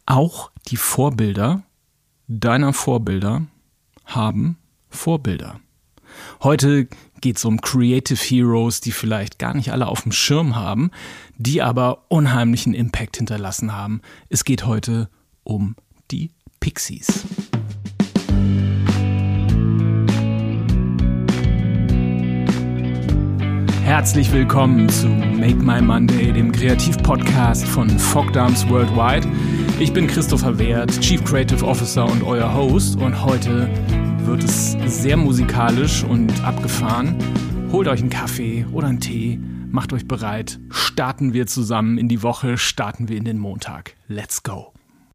Auch die Vorbilder deiner Vorbilder haben Vorbilder. Heute geht es um Creative Heroes, die vielleicht gar nicht alle auf dem Schirm haben, die aber unheimlichen Impact hinterlassen haben. Es geht heute um die Pixies. Herzlich willkommen zu Make My Monday, dem Kreativ-Podcast von Fogdarms Worldwide. Ich bin Christopher Wehrt, Chief Creative Officer und euer Host, und heute wird es sehr musikalisch und abgefahren. Holt euch einen Kaffee oder einen Tee, macht euch bereit, starten wir zusammen in die Woche, starten wir in den Montag. Let's go!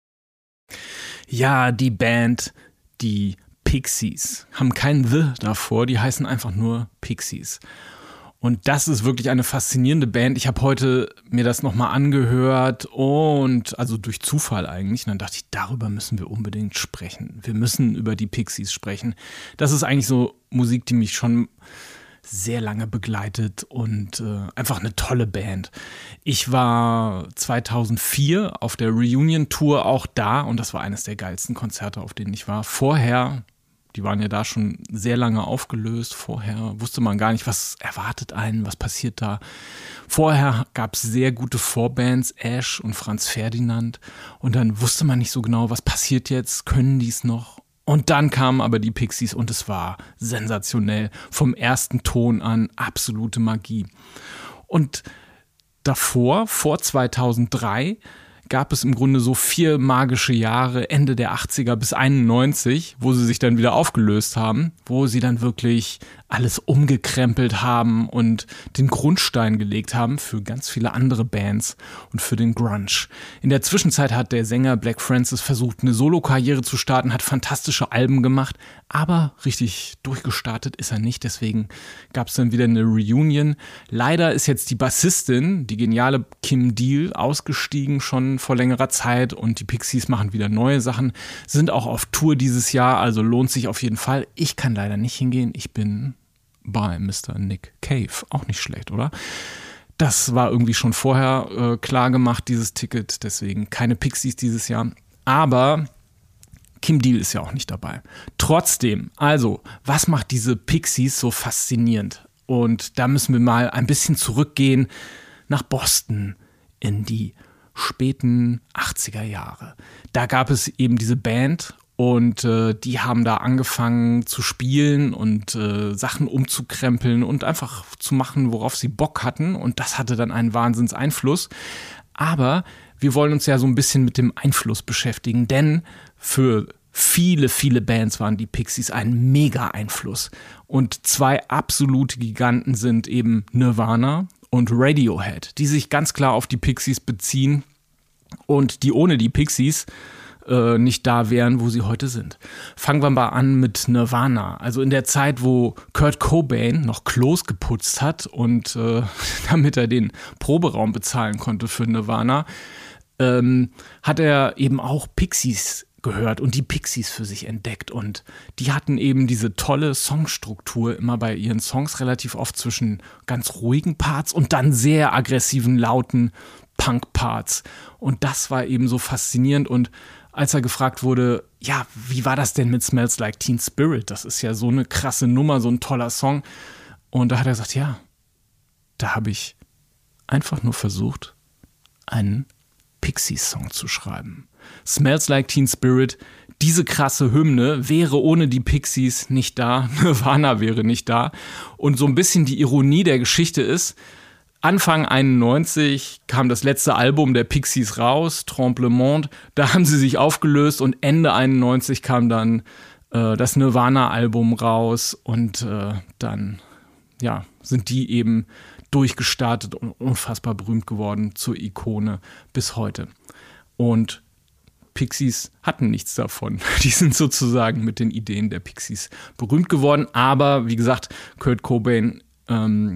Ja, die Band, die Pixies, haben kein The davor, die heißen einfach nur Pixies. Und das ist wirklich eine faszinierende Band. Ich habe heute mir das nochmal angehört und also durch Zufall eigentlich. Und dann dachte ich, darüber müssen wir unbedingt sprechen. Wir müssen über die Pixies sprechen. Das ist eigentlich so Musik, die mich schon sehr lange begleitet und einfach eine tolle Band. Ich war 2004 auf der Reunion-Tour auch da und das war eines der geilsten Konzerte, auf denen ich war. Vorher, die waren ja da schon sehr lange aufgelöst. Vorher wusste man gar nicht, was erwartet einen, was passiert da. Vorher gab es sehr gute Vorbands, Ash und Franz Ferdinand. Und dann wusste man nicht so genau, was passiert jetzt, können die es noch? Und dann kamen aber die Pixies und es war sensationell. Vom ersten Ton an absolute Magie. Und davor, vor 2003, gab es im Grunde so 4 magische Jahre, Ende der 80er bis 91, wo sie sich dann wieder aufgelöst haben, wo sie dann wirklich alles umgekrempelt haben und den Grundstein gelegt haben für ganz viele andere Bands und für den Grunge. In der Zwischenzeit hat der Sänger Black Francis versucht, eine Solokarriere zu starten, hat fantastische Alben gemacht, aber richtig durchgestartet ist er nicht. Deswegen gab es dann wieder eine Reunion. Leider ist jetzt die Bassistin, die geniale Kim Deal, ausgestiegen schon vor längerer Zeit und die Pixies machen wieder neue Sachen, sind auch auf Tour dieses Jahr, also lohnt sich auf jeden Fall. Ich kann leider nicht hingehen, ich bin bei Mr. Nick Cave. Auch nicht schlecht, oder? Das war irgendwie schon vorher klar gemacht, dieses Ticket, deswegen keine Pixies dieses Jahr. Aber Kim Deal ist ja auch nicht dabei. Trotzdem, also, was macht diese Pixies so faszinierend? Und da müssen wir mal ein bisschen zurückgehen nach Boston in die späten 80er Jahre. Da gab es eben diese Band und die haben da angefangen zu spielen und Sachen umzukrempeln und einfach zu machen, worauf sie Bock hatten. Und das hatte dann einen Wahnsinnseinfluss. Aber wir wollen uns ja so ein bisschen mit dem Einfluss beschäftigen, denn für viele, viele Bands waren die Pixies ein Mega-Einfluss. Und 2 absolute Giganten sind eben Nirvana und Radiohead, die sich ganz klar auf die Pixies beziehen und die ohne die Pixies nicht da wären, wo sie heute sind. Fangen wir mal an mit Nirvana. Also in der Zeit, wo Kurt Cobain noch Klos geputzt hat und damit er den Proberaum bezahlen konnte für Nirvana, hat er eben auch Pixies gehört und die Pixies für sich entdeckt. Und die hatten eben diese tolle Songstruktur immer bei ihren Songs relativ oft zwischen ganz ruhigen Parts und dann sehr aggressiven, lauten Punk-Parts. Und das war eben so faszinierend. Und als er gefragt wurde, ja, wie war das denn mit Smells Like Teen Spirit? Das ist ja so eine krasse Nummer, so ein toller Song. Und da hat er gesagt, ja, da habe ich einfach nur versucht, einen Pixies-Song zu schreiben. Smells Like Teen Spirit, diese krasse Hymne wäre ohne die Pixies nicht da, Nirvana wäre nicht da. Und so ein bisschen die Ironie der Geschichte ist, Anfang 91 kam das letzte Album der Pixies raus, Trompe le Monde. Da haben sie sich aufgelöst und Ende 91 kam dann das Nirvana-Album raus und dann sind die eben durchgestartet und unfassbar berühmt geworden zur Ikone bis heute. Und Pixies hatten nichts davon. Die sind sozusagen mit den Ideen der Pixies berühmt geworden. Aber wie gesagt, Kurt Cobain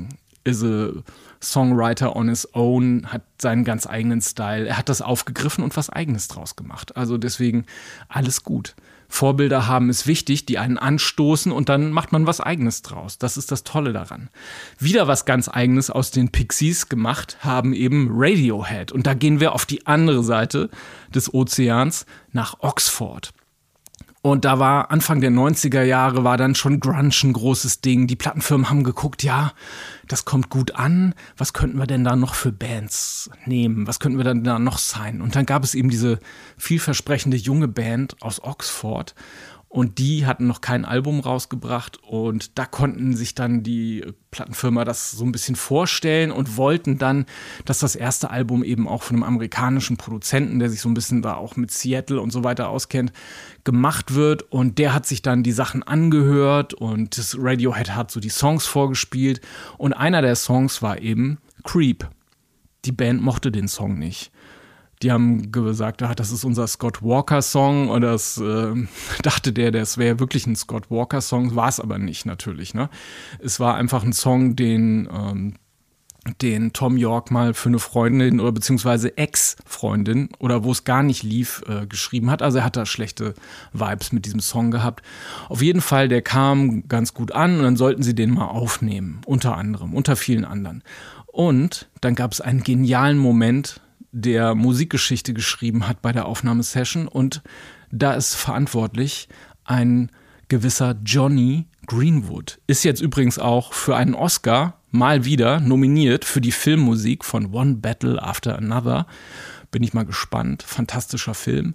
is a Songwriter on his own, hat seinen ganz eigenen Style. Er hat das aufgegriffen und was Eigenes draus gemacht. Also deswegen alles gut. Vorbilder haben ist wichtig, die einen anstoßen und dann macht man was Eigenes draus. Das ist das Tolle daran. Wieder was ganz Eigenes aus den Pixies gemacht haben eben Radiohead. Und da gehen wir auf die andere Seite des Ozeans nach Oxford. Und da war Anfang der 90er Jahre war dann schon Grunge ein großes Ding. Die Plattenfirmen haben geguckt, ja, das kommt gut an. Was könnten wir denn da noch für Bands nehmen? Was könnten wir denn da noch signen? Und dann gab es eben diese vielversprechende junge Band aus Oxford. Und die hatten noch kein Album rausgebracht und da konnten sich dann die Plattenfirma das so ein bisschen vorstellen und wollten dann, dass das erste Album eben auch von einem amerikanischen Produzenten, der sich so ein bisschen da auch mit Seattle und so weiter auskennt, gemacht wird. Und der hat sich dann die Sachen angehört und das Radiohead hat so die Songs vorgespielt. Und einer der Songs war eben Creep. Die Band mochte den Song nicht. Die haben gesagt, das ist unser Scott Walker-Song und das dachte das wäre wirklich ein Scott Walker-Song, war es aber nicht natürlich. Ne? Es war einfach ein Song, den Tom York mal für eine Freundin oder beziehungsweise Ex-Freundin oder wo es gar nicht lief, geschrieben hat. Also er hat da schlechte Vibes mit diesem Song gehabt. Auf jeden Fall, der kam ganz gut an und dann sollten sie den mal aufnehmen, unter anderem, unter vielen anderen. Und dann gab es einen genialen Moment, der Musikgeschichte geschrieben hat bei der Aufnahmesession und da ist verantwortlich ein gewisser Jonny Greenwood. Ist jetzt übrigens auch für einen Oscar mal wieder nominiert für die Filmmusik von One Battle After Another. Bin ich mal gespannt. Fantastischer Film.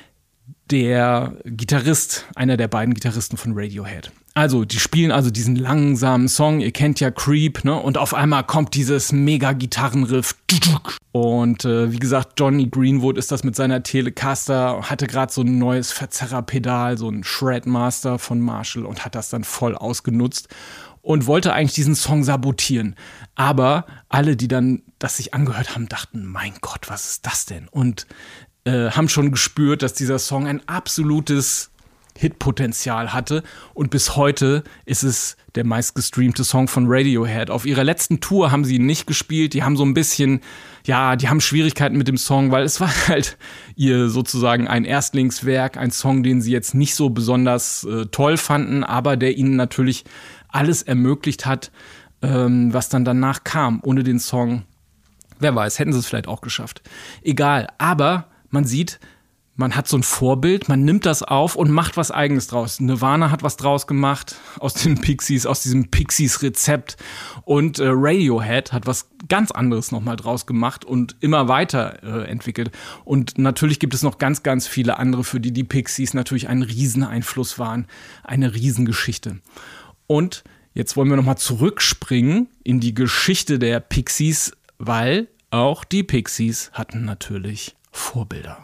Der Gitarrist, einer der beiden Gitarristen von Radiohead. Also, die spielen also diesen langsamen Song, ihr kennt ja Creep, ne? Und auf einmal kommt dieses mega Gitarrenriff. Und wie gesagt, Jonny Greenwood ist das mit seiner Telecaster, hatte gerade so ein neues Verzerrerpedal, so ein Shredmaster von Marshall und hat das dann voll ausgenutzt und wollte eigentlich diesen Song sabotieren. Aber alle, die dann das sich angehört haben, dachten, mein Gott, was ist das denn? Und haben schon gespürt, dass dieser Song ein absolutes Hitpotenzial hatte und bis heute ist es der meistgestreamte Song von Radiohead. Auf ihrer letzten Tour haben sie ihn nicht gespielt, die haben so ein bisschen, ja, die haben Schwierigkeiten mit dem Song, weil es war halt ihr sozusagen ein Erstlingswerk, ein Song, den sie jetzt nicht so besonders toll fanden, aber der ihnen natürlich alles ermöglicht hat, was dann danach kam. Ohne den Song, wer weiß, hätten sie es vielleicht auch geschafft. Egal, aber man sieht, man hat so ein Vorbild, man nimmt das auf und macht was Eigenes draus. Nirvana hat was draus gemacht aus den Pixies, aus diesem Pixies-Rezept. Und Radiohead hat was ganz anderes nochmal draus gemacht und immer weiter entwickelt. Und natürlich gibt es noch ganz, ganz viele andere, für die Pixies natürlich ein Rieseneinfluss waren. Eine Riesengeschichte. Und jetzt wollen wir nochmal zurückspringen in die Geschichte der Pixies, weil auch die Pixies hatten natürlich Vorbilder.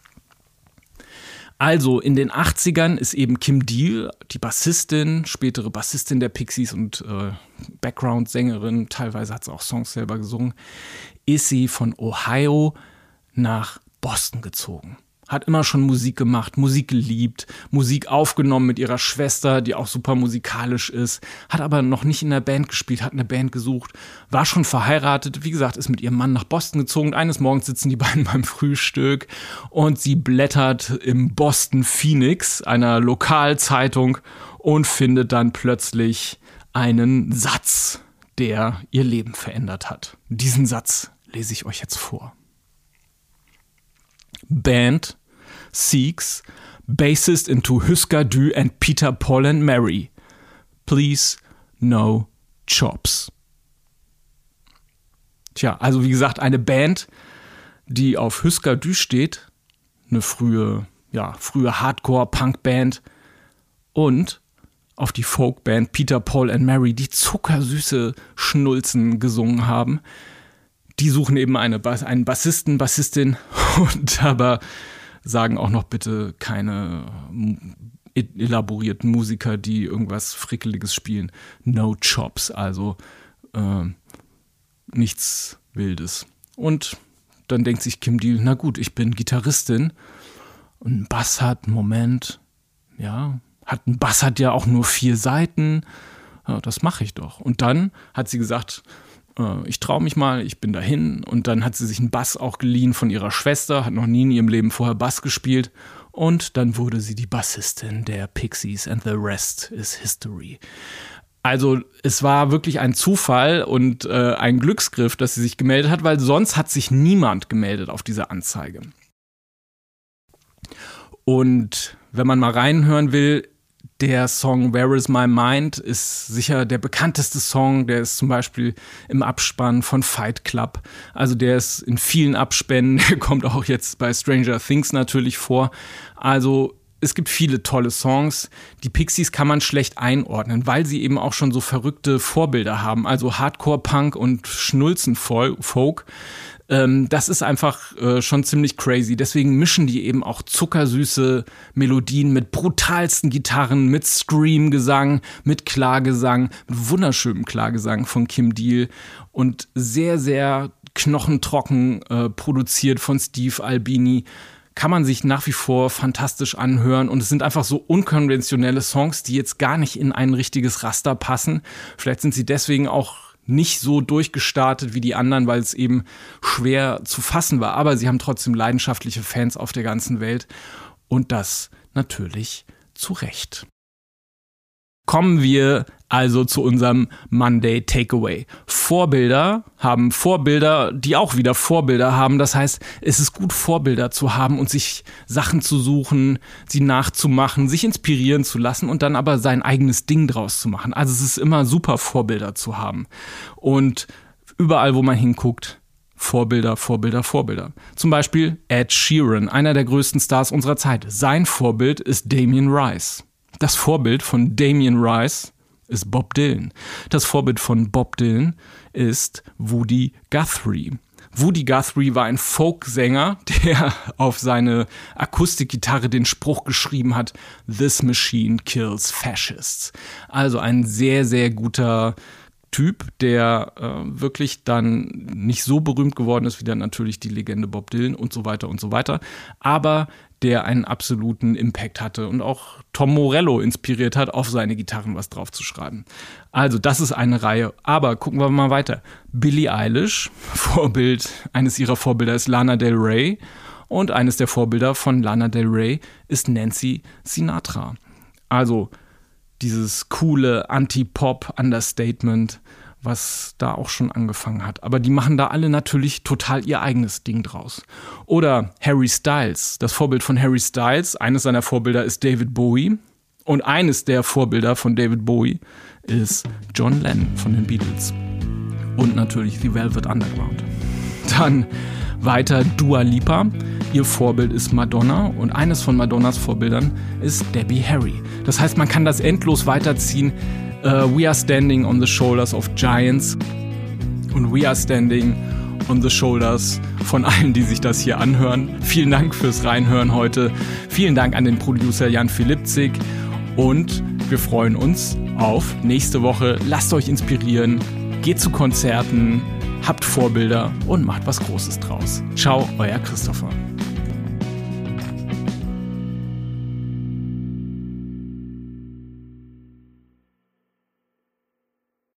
Also in den 80ern ist eben Kim Deal, die Bassistin, spätere Bassistin der Pixies und Background-Sängerin, teilweise hat sie auch Songs selber gesungen, ist sie von Ohio nach Boston gezogen. Hat immer schon Musik gemacht, Musik geliebt, Musik aufgenommen mit ihrer Schwester, die auch super musikalisch ist, hat aber noch nicht in der Band gespielt, hat eine Band gesucht, war schon verheiratet, wie gesagt, ist mit ihrem Mann nach Boston gezogen. Eines Morgens sitzen die beiden beim Frühstück und sie blättert im Boston Phoenix, einer Lokalzeitung, und findet dann plötzlich einen Satz, der ihr Leben verändert hat. Diesen Satz lese ich euch jetzt vor. Band seeks bassist into Husker Du and Peter, Paul and Mary. Please no chops. Tja, also wie gesagt, eine Band, die auf Husker Du steht, eine frühe Hardcore-Punk-Band, und auf die Folkband Peter, Paul and Mary, die zuckersüße Schnulzen gesungen haben. Die suchen eben einen Bassisten, Bassistin und aber sagen auch noch bitte keine elaborierten Musiker, die irgendwas Frickeliges spielen. No chops, also nichts Wildes. Und dann denkt sich Kim Deal, na gut, ich bin Gitarristin und ein Bass hat, Moment, ja, ein Bass hat ja auch nur 4 Saiten, ja, das mache ich doch. Und dann hat sie gesagt, ich traue mich mal, ich bin dahin. Und dann hat sie sich einen Bass auch geliehen von ihrer Schwester, hat noch nie in ihrem Leben vorher Bass gespielt. Und dann wurde sie die Bassistin der Pixies and the rest is history. Also es war wirklich ein Zufall und ein Glücksgriff, dass sie sich gemeldet hat, weil sonst hat sich niemand gemeldet auf diese Anzeige. Und wenn man mal reinhören will, der Song Where is My Mind ist sicher der bekannteste Song. Der ist zum Beispiel im Abspann von Fight Club. Also der ist in vielen Abspännen. Der kommt auch jetzt bei Stranger Things natürlich vor. Also es gibt viele tolle Songs. Die Pixies kann man schlecht einordnen, weil sie eben auch schon so verrückte Vorbilder haben. Also Hardcore-Punk und Schnulzen-Folk. Das ist einfach schon ziemlich crazy. Deswegen mischen die eben auch zuckersüße Melodien mit brutalsten Gitarren, mit Scream-Gesang, mit Klagesang, mit wunderschönem Klagesang von Kim Deal und sehr, sehr knochentrocken produziert von Steve Albini. Kann man sich nach wie vor fantastisch anhören und es sind einfach so unkonventionelle Songs, die jetzt gar nicht in ein richtiges Raster passen. Vielleicht sind sie deswegen auch nicht so durchgestartet wie die anderen, weil es eben schwer zu fassen war. Aber sie haben trotzdem leidenschaftliche Fans auf der ganzen Welt und das natürlich zu Recht. Kommen wir also zu unserem Monday Takeaway. Vorbilder haben Vorbilder, die auch wieder Vorbilder haben. Das heißt, es ist gut, Vorbilder zu haben und sich Sachen zu suchen, sie nachzumachen, sich inspirieren zu lassen und dann aber sein eigenes Ding draus zu machen. Also es ist immer super, Vorbilder zu haben. Und überall, wo man hinguckt, Vorbilder, Vorbilder, Vorbilder. Zum Beispiel Ed Sheeran, einer der größten Stars unserer Zeit. Sein Vorbild ist Damien Rice. Das Vorbild von Damien Rice ist Bob Dylan. Das Vorbild von Bob Dylan ist Woody Guthrie. Woody Guthrie war ein Folksänger, der auf seine Akustikgitarre den Spruch geschrieben hat: "This machine kills fascists." Also ein sehr, sehr guter Typ, der wirklich dann nicht so berühmt geworden ist wie dann natürlich die Legende Bob Dylan und so weiter und so weiter, aber der einen absoluten Impact hatte und auch Tom Morello inspiriert hat, auf seine Gitarren was drauf zu schreiben. Also das ist eine Reihe, aber gucken wir mal weiter. Billie Eilish, eines ihrer Vorbilder ist Lana Del Rey und eines der Vorbilder von Lana Del Rey ist Nancy Sinatra. Also dieses coole Anti-Pop-Understatement, was da auch schon angefangen hat. Aber die machen da alle natürlich total ihr eigenes Ding draus. Oder Harry Styles, das Vorbild von Harry Styles, eines seiner Vorbilder ist David Bowie. Und eines der Vorbilder von David Bowie ist John Lennon von den Beatles. Und natürlich The Velvet Underground. Dann weiter Dua Lipa. Ihr Vorbild ist Madonna und eines von Madonnas Vorbildern ist Debbie Harry. Das heißt, man kann das endlos weiterziehen. We are standing on the shoulders of giants und we are standing on the shoulders von allen, die sich das hier anhören. Vielen Dank fürs Reinhören heute. Vielen Dank an den Producer Jan Philippzig und wir freuen uns auf nächste Woche. Lasst euch inspirieren, geht zu Konzerten, habt Vorbilder und macht was Großes draus. Ciao, euer Christopher.